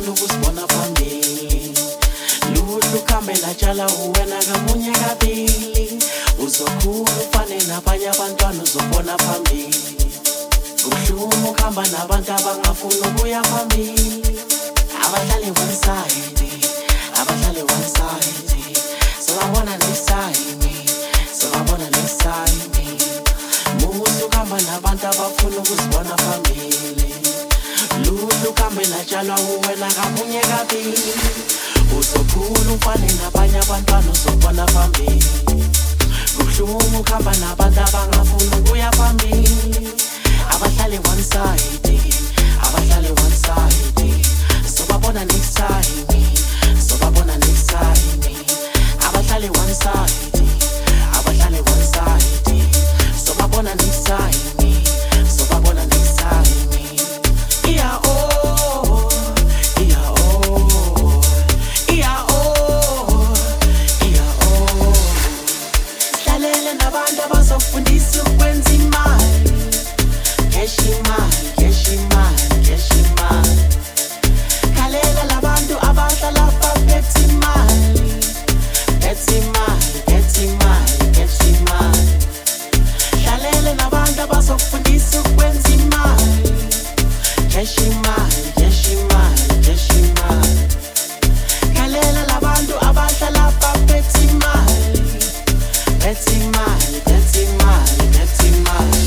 bafuna ukusibona phambili. Luhlu khambe latshala uwena ngamunye kabili. Uzokhula ufane nabanye abantwana uzobona phambili. Kubuhlungu ukuhamba nabantu abangafuni ukuya phambili. Abahlale one side, abahlale one side. Sobabona next time, sobabona next time. Musu ukuhamba nabantu abafuna ukuzibona phambili. Luhlu khambe latshalwa uwena ngamunye kabili. Uzokhula ufane nabanye abantwana uzobona phambili. Kubuhlungu ukuhamba nabantu abangafuni ukuya phambili. Abahlale one side, abahlale one side. Sobabona next time, sobabona next time. Abahlale one side, abahlale one side. Sobabona next time, sobabona next time. Yeah oh, yeah oh, yeah oh, yeah oh. Hlalele nabantu abazofundisa ukwenza imali. Cash imali, cash imali, cash imali. Khalela labantu abahlala baphethe imali. Phethe imali, phethe imali, phethe imali. Hlalele nabantu abazofundisa ukwenza imali. Cash imali, cash imali, cash imali. Khalela labantu abahlala baphethe imali. Phethe imali, phethe imali, phethe imali.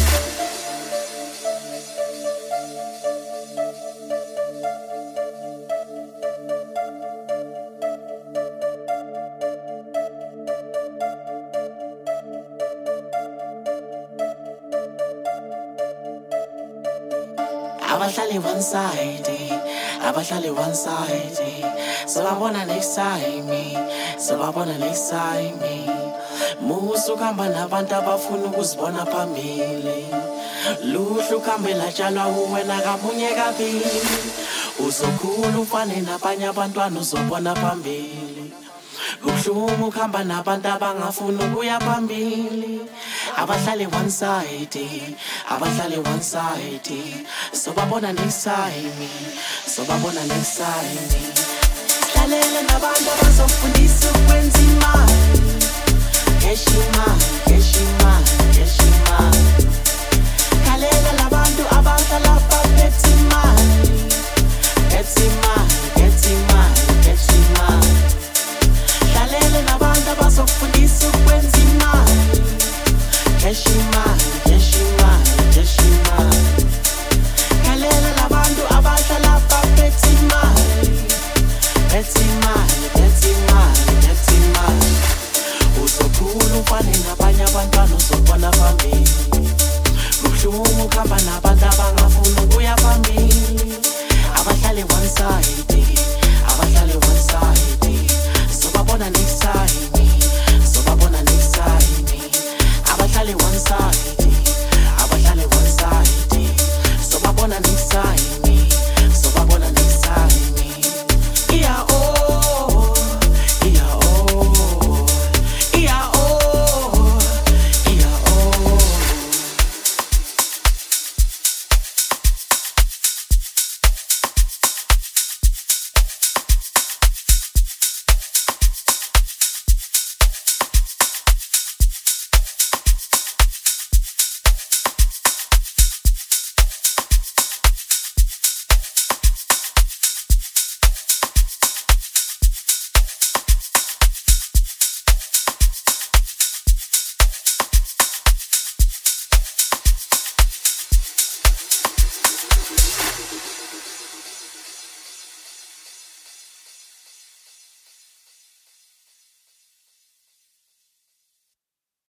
Abahlale one side, abahlale one side. Sobabona next time, sobabona next time. Musu ukuhamba nabantu abafuna ukuzibona phambili. Luhlu khambe latshalwa uwena ngamunye kabili. Uzokhula ufane nabanye abantwana uzobona phambili. Kubuhlungu ukuhamba nabantu abangafuni ukuya phambili. Abahlale one side, abahlale one side. Sobabona next time, sobabona next time. Hlalele nabantu abazofundisa ukwenza imali. Cash imali, cash imali, cash imali. Khalela labantu abahlala baphethe imali. Phethe imali, phethe imali, phethe imali. Hlalele nabantu abazofundisa ukwenza imali. Cash imali, cash imali, cash imali. Khalela labantu abahlala baphethe imali. Phethe imali, phethe imali, phethe imali. Uzokhula ufane nabanye abantwana uzobona phambili. Kubuhlungu ukuhamba nabantu abangafuni ukuya phambili. Abahlale one side,